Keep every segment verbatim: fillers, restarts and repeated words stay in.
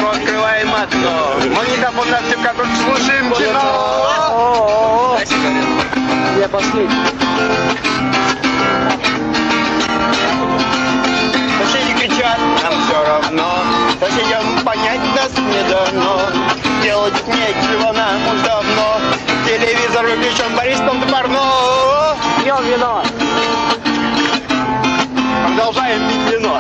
утро открываем окно. Магнитофон на всем каток, слушаем кино. Я последний. Соседи кричат, нам все равно. Соседям понять нас не дано. Делать нечего нам уж давно. Телевизор выключен, Борис Пантопорно. Пьем вино. Продолжаем пить вино.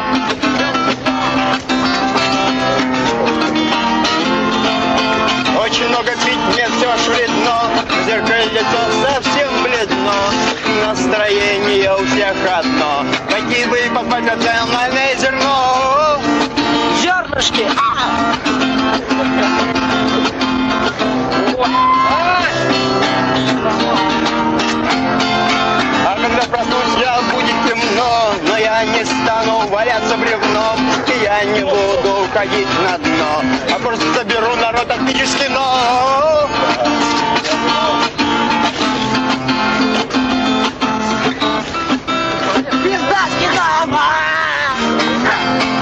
Очень много пить мне все аж вредно. В зеркале лицо совсем бледно. Настроение у всех одно. Пойти бы и попасть в национальное зерно. Зернышки. А когда проснусь, я будет темно. Но я не стану валяться бревном. И я не буду уходить на дно. А просто соберу народ от из кино. Пизда с кино!